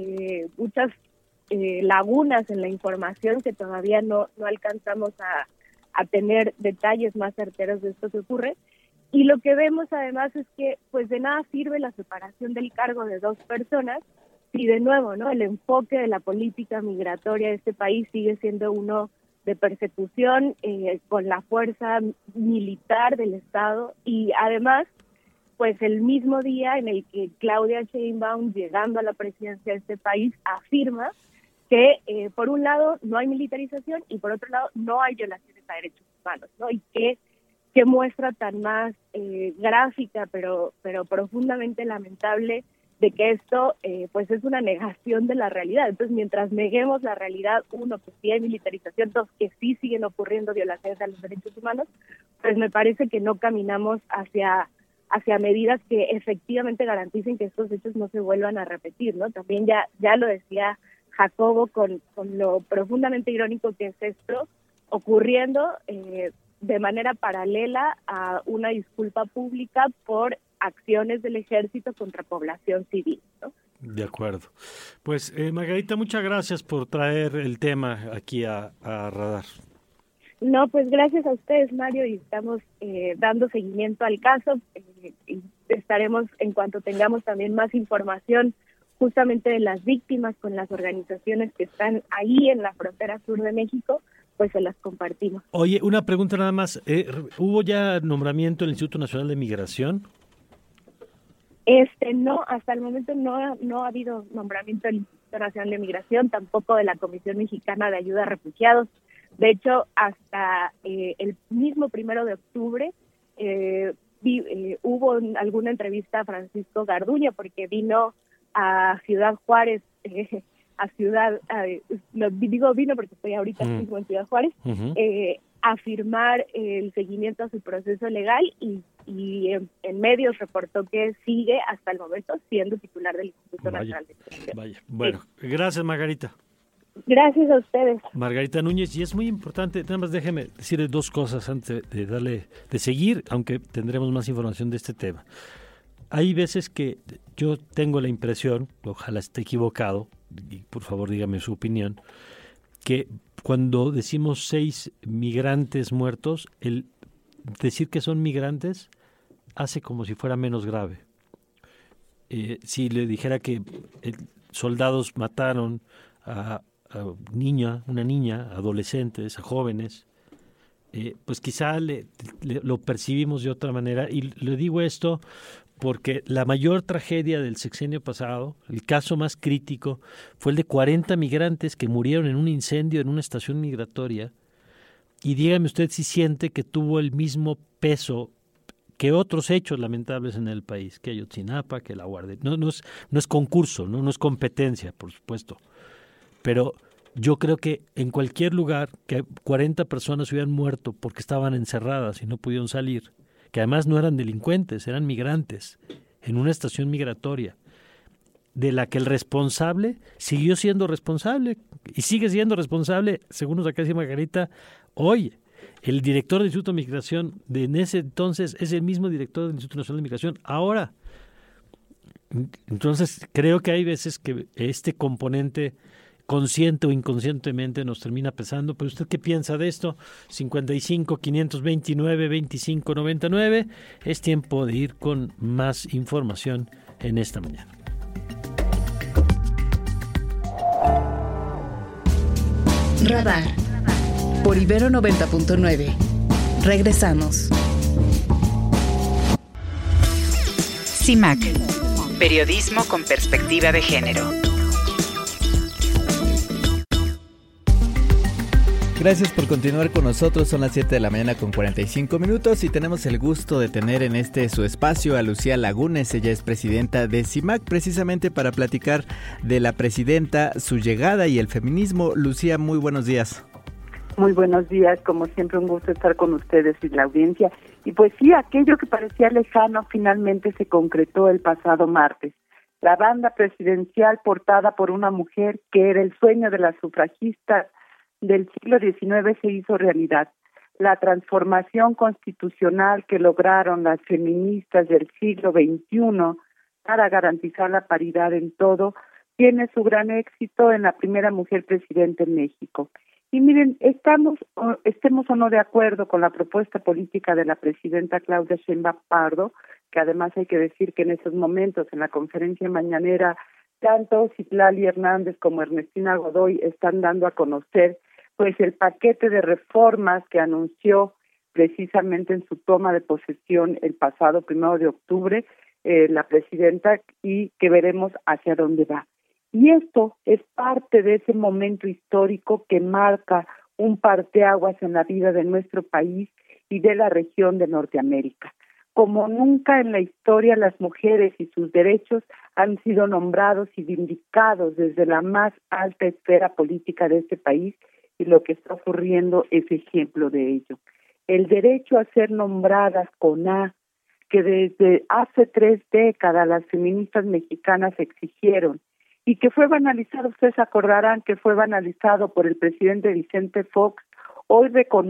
lagunas en la información que todavía no alcanzamos a tener detalles más certeros de esto que ocurre. Y lo que vemos además es que pues de nada sirve la separación del cargo de dos personas si de nuevo, ¿no?, el enfoque de la política migratoria de este país sigue siendo uno de persecución con la fuerza militar del Estado, y además pues el mismo día en el que Claudia Sheinbaum, llegando a la presidencia de este país, afirma que por un lado no hay militarización y por otro lado no hay violaciones a derechos humanos, ¿no? Y qué muestra tan más gráfica pero profundamente lamentable de que esto pues es una negación de la realidad. Entonces, mientras neguemos la realidad, uno, que sí hay militarización, dos, que sí siguen ocurriendo violaciones a los derechos humanos, pues me parece que no caminamos hacia medidas que efectivamente garanticen que estos hechos no se vuelvan a repetir, ¿no? También ya lo decía Jacobo con lo profundamente irónico que es esto ocurriendo de manera paralela a una disculpa pública por acciones del ejército contra población civil, ¿no? De acuerdo. Pues Margarita, muchas gracias por traer el tema aquí a Radar. No, pues gracias a ustedes, Mario, y estamos dando seguimiento al caso. Y estaremos, en cuanto tengamos también más información justamente de las víctimas con las organizaciones que están ahí en la frontera sur de México, pues se las compartimos. Oye, una pregunta nada más. ¿Hubo ya nombramiento en el Instituto Nacional de Migración? No, hasta el momento no ha habido nombramiento del Instituto Nacional de Migración, tampoco de la Comisión Mexicana de Ayuda a Refugiados. De hecho, hasta el mismo 1 de octubre hubo alguna entrevista a Francisco Garduño, porque vino a Ciudad Juárez, vino porque estoy ahorita mismo en Ciudad Juárez, a firmar el seguimiento a su proceso legal y en medios reportó que sigue hasta el momento siendo titular del Instituto Nacional de Migración. Vaya, bueno, gracias Margarita. Gracias a ustedes. Margarita Núñez, y es muy importante, nada más déjeme decirle dos cosas antes de seguir, aunque tendremos más información de este tema. Hay veces que yo tengo la impresión, ojalá esté equivocado, y por favor dígame su opinión, que cuando decimos 6 migrantes muertos, el decir que son migrantes hace como si fuera menos grave. Si le dijera que soldados mataron a una niña, adolescentes, a jóvenes, pues quizá lo percibimos de otra manera. Y le digo esto porque la mayor tragedia del sexenio pasado, el caso más crítico, fue el de 40 migrantes que murieron en un incendio en una estación migratoria. Y dígame usted si siente que tuvo el mismo peso que otros hechos lamentables en el país, que Ayotzinapa, que la Guardia. No es concurso, no es competencia, por supuesto. Pero yo creo que en cualquier lugar que 40 personas hubieran muerto porque estaban encerradas y no pudieron salir, que además no eran delincuentes, eran migrantes, en una estación migratoria, de la que el responsable siguió siendo responsable y sigue siendo responsable, según nos acaba de decir Margarita, hoy. El director del Instituto de Migración de en ese entonces es el mismo director del Instituto Nacional de Migración ahora. Entonces creo que hay veces que este componente consciente o inconscientemente nos termina pesando. Pero ¿usted qué piensa de esto? 55-529-2599. Es tiempo de ir con más información en esta mañana. Radar por Ibero 90.9. Regresamos. CIMAC. Periodismo con perspectiva de género. Gracias por continuar con nosotros, son las 7 de la mañana con 45 minutos y tenemos el gusto de tener en su espacio a Lucía Lagunes. Ella es presidenta de CIMAC, precisamente para platicar de la presidenta, su llegada y el feminismo. Lucía, muy buenos días. Muy buenos días, como siempre un gusto estar con ustedes y la audiencia. Y pues sí, aquello que parecía lejano finalmente se concretó el pasado martes. La banda presidencial portada por una mujer que era el sueño de las sufragistas del siglo XIX se hizo realidad. La transformación constitucional que lograron las feministas del siglo XXI para garantizar la paridad en todo tiene su gran éxito en la primera mujer presidenta en México. Y miren, estemos o no de acuerdo con la propuesta política de la presidenta Claudia Sheinbaum Pardo, que además hay que decir que en esos momentos en la conferencia mañanera tanto Citlali Hernández como Ernestina Godoy están dando a conocer pues el paquete de reformas que anunció precisamente en su toma de posesión el pasado 1 de octubre la presidenta, y que veremos hacia dónde va. Y esto es parte de ese momento histórico que marca un parteaguas en la vida de nuestro país y de la región de Norteamérica. Como nunca en la historia, las mujeres y sus derechos han sido nombrados y vindicados desde la más alta esfera política de este país, y lo que está ocurriendo es ejemplo de ello. El derecho a ser nombradas con A, que desde hace 3 décadas las feministas mexicanas exigieron, y que fue banalizado, ustedes acordarán que fue banalizado por el presidente Vicente Fox, hoy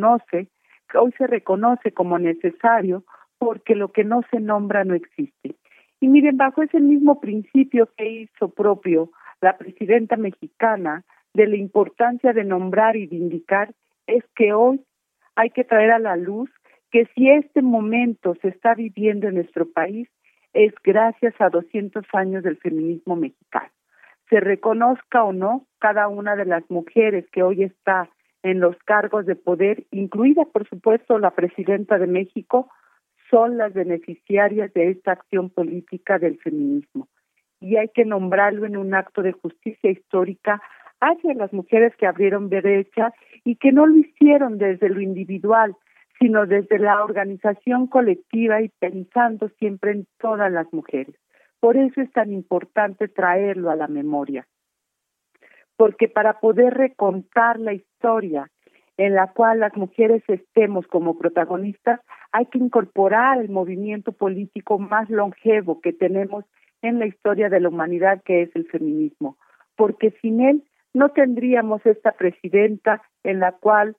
se reconoce como necesario, porque lo que no se nombra no existe. Y miren, bajo ese mismo principio que hizo propio la presidenta mexicana de la importancia de nombrar y vindicar, es que hoy hay que traer a la luz que si este momento se está viviendo en nuestro país es gracias a 200 años del feminismo mexicano. Se reconozca o no, cada una de las mujeres que hoy está en los cargos de poder, incluida por supuesto la presidenta de México, son las beneficiarias de esta acción política del feminismo. Y hay que nombrarlo en un acto de justicia histórica hacia las mujeres que abrieron brecha y que no lo hicieron desde lo individual, sino desde la organización colectiva y pensando siempre en todas las mujeres. Por eso es tan importante traerlo a la memoria, porque para poder recontar la historia en la cual las mujeres estemos como protagonistas, hay que incorporar el movimiento político más longevo que tenemos en la historia de la humanidad, que es el feminismo, porque sin él no tendríamos esta presidenta en la cual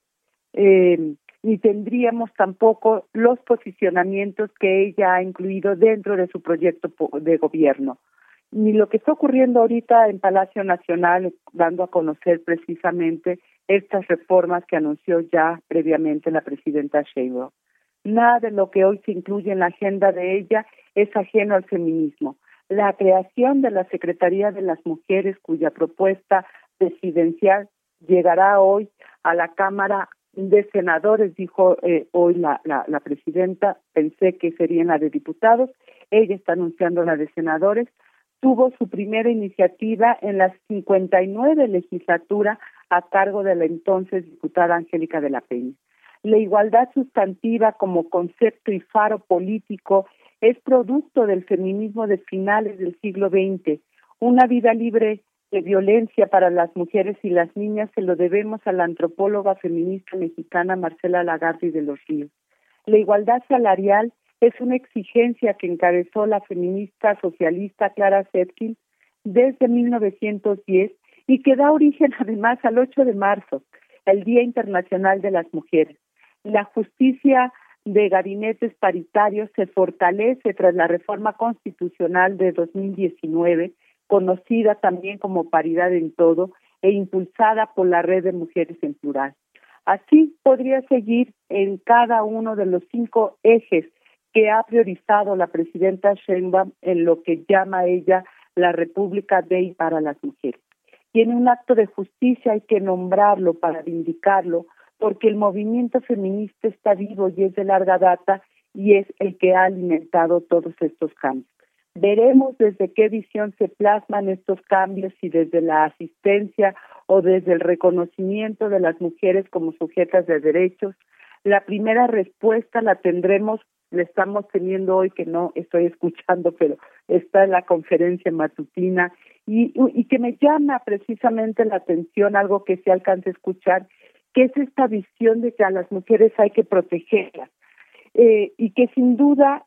ni tendríamos tampoco los posicionamientos que ella ha incluido dentro de su proyecto de gobierno, ni lo que está ocurriendo ahorita en Palacio Nacional, dando a conocer precisamente estas reformas que anunció ya previamente la presidenta Sheinbaum. Nada de lo que hoy se incluye en la agenda de ella es ajeno al feminismo. La creación de la Secretaría de las Mujeres, cuya propuesta presidencial llegará hoy a la Cámara de Senadores, dijo hoy la presidenta, pensé que sería en la de diputados, ella está anunciando la de senadores, tuvo su primera iniciativa en la 59 legislatura a cargo de la entonces diputada Angélica de la Peña. La igualdad sustantiva como concepto y faro político es producto del feminismo de finales del siglo XX. Una vida libre de violencia para las mujeres y las niñas se lo debemos a la antropóloga feminista mexicana Marcela Lagarde de los Ríos. La igualdad salarial es una exigencia que encabezó la feminista socialista Clara Zetkin desde 1910 y que da origen además al 8 de marzo, el Día Internacional de las Mujeres. La justicia de gabinetes paritarios se fortalece tras la reforma constitucional de 2019, conocida también como Paridad en Todo e impulsada por la Red de Mujeres en Plural. Así podría seguir en cada uno de los 5 ejes que ha priorizado la presidenta Sheinbaum en lo que llama ella la República Day para las mujeres. Y en un acto de justicia hay que nombrarlo para vindicarlo, porque el movimiento feminista está vivo y es de larga data y es el que ha alimentado todos estos cambios. Veremos desde qué visión se plasman estos cambios, si desde la asistencia o desde el reconocimiento de las mujeres como sujetas de derechos. La primera respuesta la estamos teniendo hoy, que no estoy escuchando, pero está en la conferencia matutina, y que me llama precisamente la atención, algo que se alcanza a escuchar, que es esta visión de que a las mujeres hay que protegerlas, y que sin duda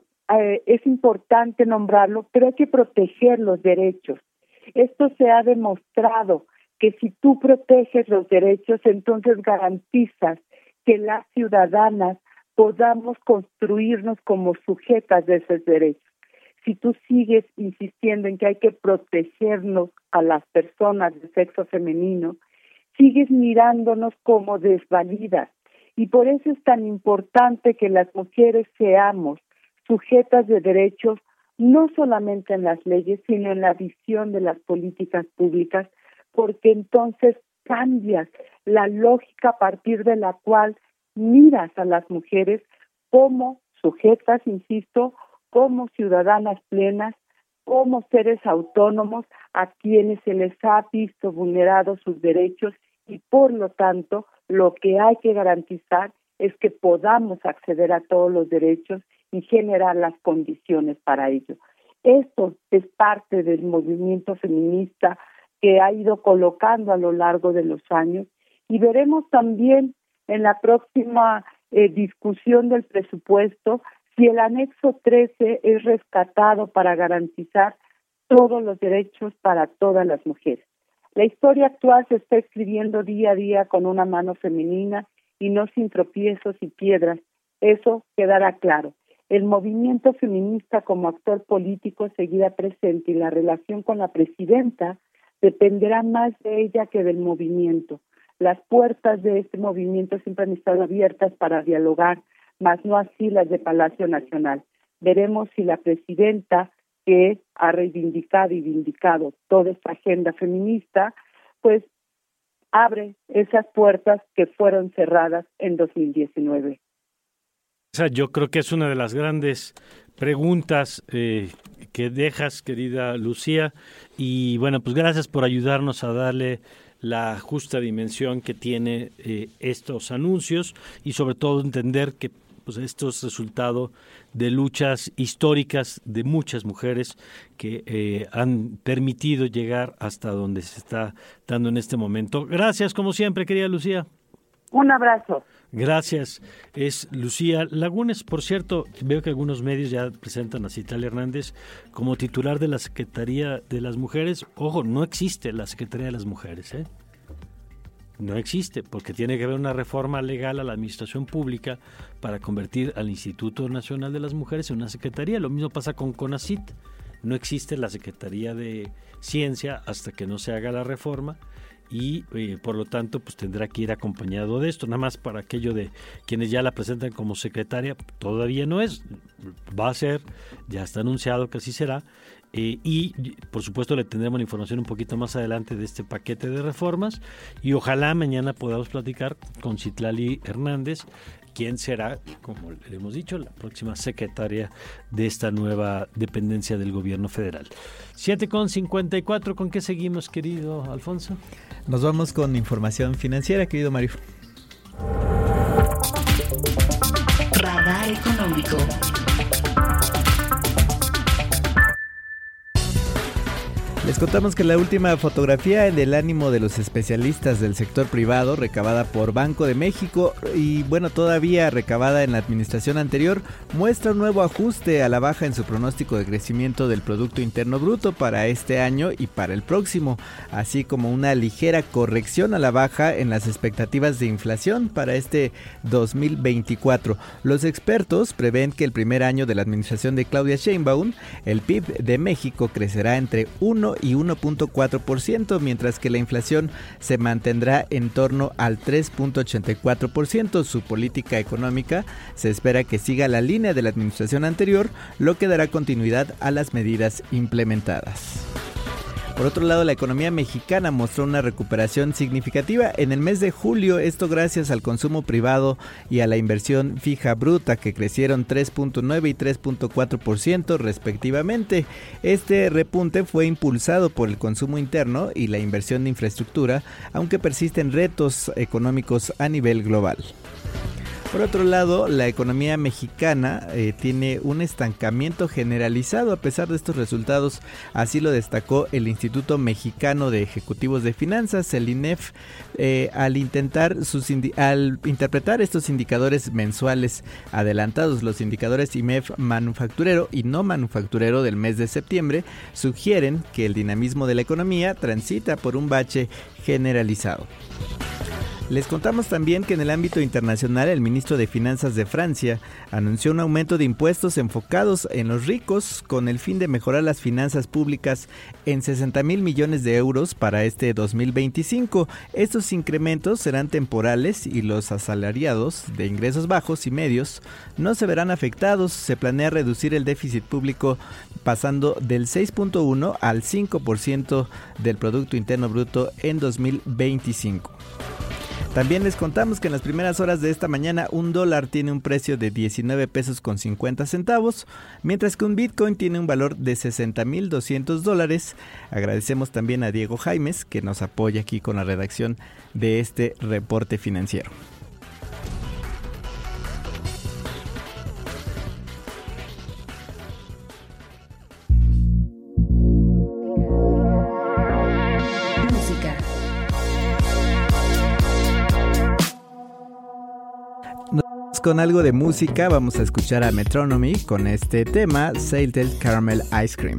es importante nombrarlo, pero hay que proteger los derechos. Esto se ha demostrado que si tú proteges los derechos, entonces garantizas que las ciudadanas podamos construirnos como sujetas de esos derechos. Si tú sigues insistiendo en que hay que protegernos a las personas de sexo femenino, sigues mirándonos como desvalidas. Y por eso es tan importante que las mujeres seamos sujetas de derechos, no solamente en las leyes, sino en la visión de las políticas públicas, porque entonces cambias la lógica a partir de la cual miras a las mujeres como sujetas, insisto, como ciudadanas plenas, como seres autónomos a quienes se les ha visto vulnerados sus derechos, y por lo tanto lo que hay que garantizar es que podamos acceder a todos los derechos y generar las condiciones para ello. Esto es parte del movimiento feminista que ha ido colocando a lo largo de los años, y veremos también en la próxima discusión del presupuesto si el anexo 13 es rescatado para garantizar todos los derechos para todas las mujeres. La historia actual se está escribiendo día a día con una mano femenina y no sin tropiezos y piedras. Eso quedará claro. El movimiento feminista como actor político seguirá presente, y la relación con la presidenta dependerá más de ella que del movimiento. Las puertas de este movimiento siempre han estado abiertas para dialogar, mas no así las de Palacio Nacional. Veremos si la presidenta, que ha reivindicado y vindicado toda esta agenda feminista, pues abre esas puertas que fueron cerradas en 2019. Yo creo que es una de las grandes preguntas que dejas, querida Lucía, y bueno, pues gracias por ayudarnos a darle la justa dimensión que tiene estos anuncios, y sobre todo entender que pues esto es resultado de luchas históricas de muchas mujeres que han permitido llegar hasta donde se está dando en este momento. Gracias, como siempre, querida Lucía. Un abrazo. Gracias. Es Lucía Lagunes. Por cierto, veo que algunos medios ya presentan a Citlali Hernández como titular de la Secretaría de las Mujeres. Ojo, no existe la Secretaría de las Mujeres, ¿eh? No existe, porque tiene que haber una reforma legal a la administración pública para convertir al Instituto Nacional de las Mujeres en una secretaría. Lo mismo pasa con CONACYT. No existe la Secretaría de Ciencia hasta que no se haga la reforma, y por lo tanto pues tendrá que ir acompañado de esto. Nada más para aquello de quienes ya la presentan como secretaria, todavía no es, va a ser, ya está anunciado que así será. Y por supuesto le tendremos la información un poquito más adelante de este paquete de reformas, y ojalá mañana podamos platicar con Citlali Hernández, quien será, como le hemos dicho, la próxima secretaria de esta nueva dependencia del gobierno federal. 7:54, ¿con qué seguimos, querido Alfonso? Nos vamos con información financiera, querido Mario. Radar económico. Les contamos que la última fotografía del ánimo de los especialistas del sector privado, recabada por Banco de México y bueno, todavía recabada en la administración anterior, muestra un nuevo ajuste a la baja en su pronóstico de crecimiento del Producto Interno Bruto para este año y para el próximo, así como una ligera corrección a la baja en las expectativas de inflación para este 2024. Los expertos prevén que el primer año de la administración de Claudia Sheinbaum, el PIB de México crecerá entre 1 y 1.4%, mientras que la inflación se mantendrá en torno al 3.84%. Su política económica se espera que siga la línea de la administración anterior, lo que dará continuidad a las medidas implementadas. Por otro lado, la economía mexicana mostró una recuperación significativa en el mes de julio, esto gracias al consumo privado y a la inversión fija bruta, que crecieron 3.9 y 3.4% respectivamente. Este repunte fue impulsado por el consumo interno y la inversión de infraestructura, aunque persisten retos económicos a nivel global. Por otro lado, la economía mexicana tiene un estancamiento generalizado a pesar de estos resultados, así lo destacó el Instituto Mexicano de Ejecutivos de Finanzas, el INEF, al interpretar estos indicadores mensuales adelantados. Los indicadores IMEF manufacturero y no manufacturero del mes de septiembre sugieren que el dinamismo de la economía transita por un bache generalizado. Les contamos también que en el ámbito internacional el ministro de Finanzas de Francia anunció un aumento de impuestos enfocados en los ricos con el fin de mejorar las finanzas públicas en 60,000 millones de euros para este 2025. Estos incrementos serán temporales y los asalariados de ingresos bajos y medios no se verán afectados. Se planea reducir el déficit público pasando del 6.1 al 5% del Producto Interno Bruto en 2025. También les contamos que en las primeras horas de esta mañana un dólar tiene un precio de 19 pesos con 50 centavos, mientras que un Bitcoin tiene un valor de $60,200. Agradecemos también a Diego Jaimes, que nos apoya aquí con la redacción de este reporte financiero. Con algo de música vamos a escuchar a Metronomy con este tema, Salted Caramel Ice Cream.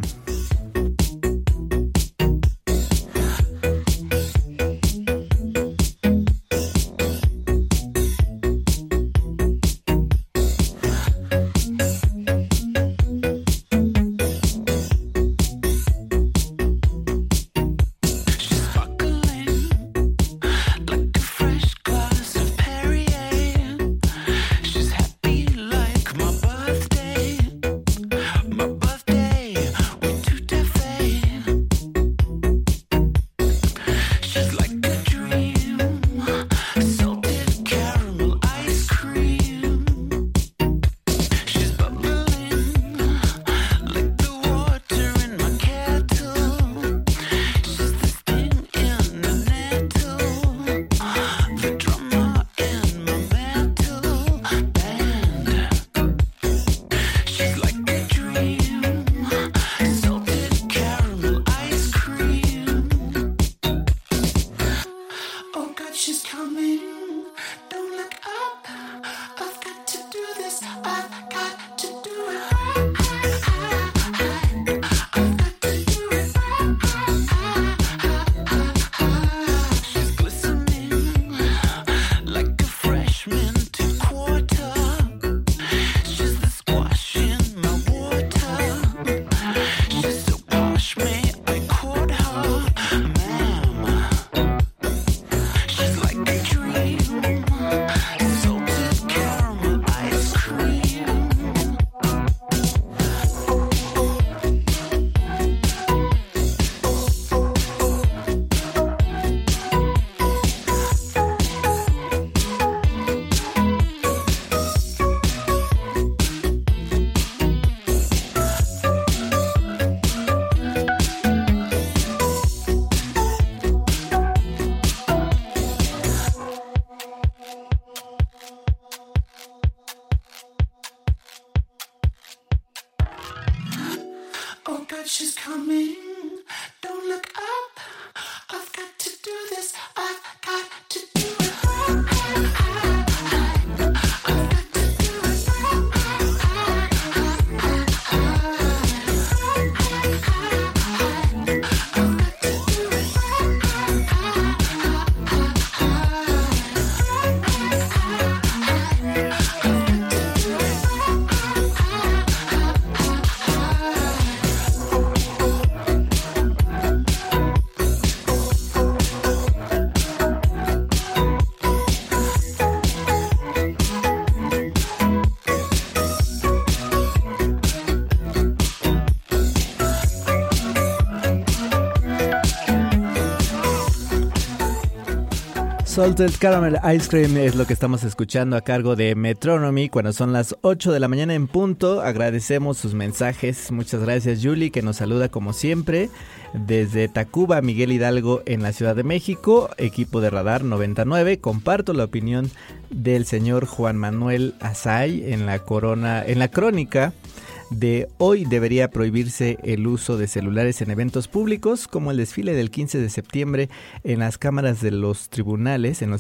Salted Caramel Ice Cream es lo que estamos escuchando a cargo de Metronomy cuando son las 8 de la mañana en punto. Agradecemos sus mensajes. Muchas gracias, Julie, que nos saluda como siempre desde Tacuba, Miguel Hidalgo, en la Ciudad de México. Equipo de Radar 99. Comparto la opinión del señor Juan Manuel Azay en la crónica de hoy. Debería prohibirse el uso de celulares en eventos públicos como el desfile del 15 de septiembre en las cámaras de los tribunales, en los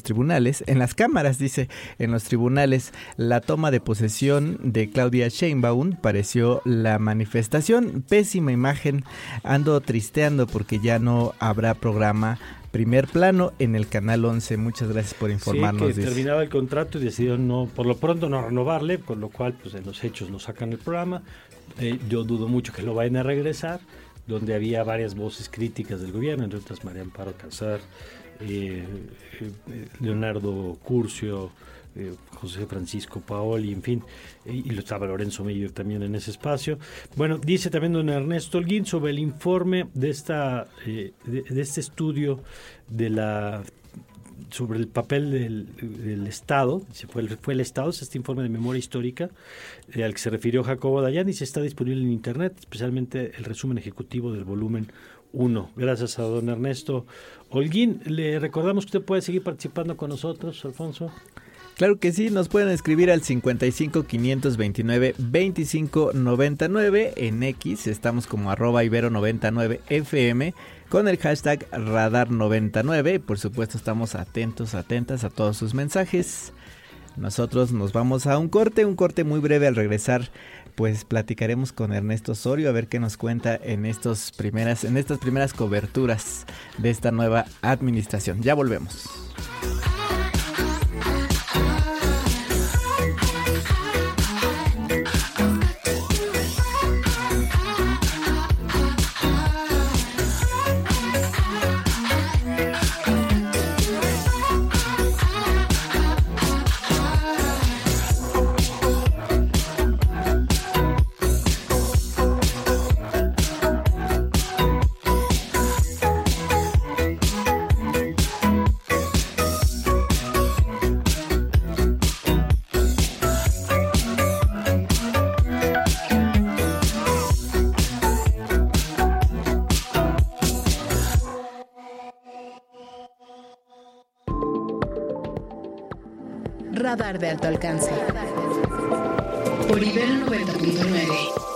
tribunales. La toma de posesión de Claudia Sheinbaum pareció la manifestación. Pésima imagen, ando tristeando porque ya no habrá programa Primer Plano en el Canal 11. Muchas gracias por informarnos. Sí, que terminaba el contrato y decidieron por lo pronto no renovarle, con lo cual pues en los hechos no sacan el programa. Yo dudo mucho que lo vayan a regresar, donde había varias voces críticas del gobierno, entre otras María Amparo Alcázar, Leonardo Curcio, José Francisco Paoli, en fin, y estaba Lorenzo Meyer también en ese espacio. Bueno, dice también don Ernesto Holguín sobre el informe de de este estudio sobre el papel del Estado. Fue el Estado, es este informe de memoria histórica al que se refirió Jacobo Dayan, y se está disponible en internet, especialmente el resumen ejecutivo del volumen 1. Gracias a don Ernesto Holguín. Le recordamos que usted puede seguir participando con nosotros, Alfonso. Claro que sí, nos pueden escribir al 55 529 25 99 en X, estamos como @ibero99fm con el hashtag radar99. Por supuesto estamos atentas a todos sus mensajes. Nosotros nos vamos a un corte muy breve. Al regresar pues platicaremos con Ernesto Osorio a ver qué nos cuenta en estas primeras coberturas de esta nueva administración. Ya volvemos. Radar de alto alcance. Por Ibero 90.9.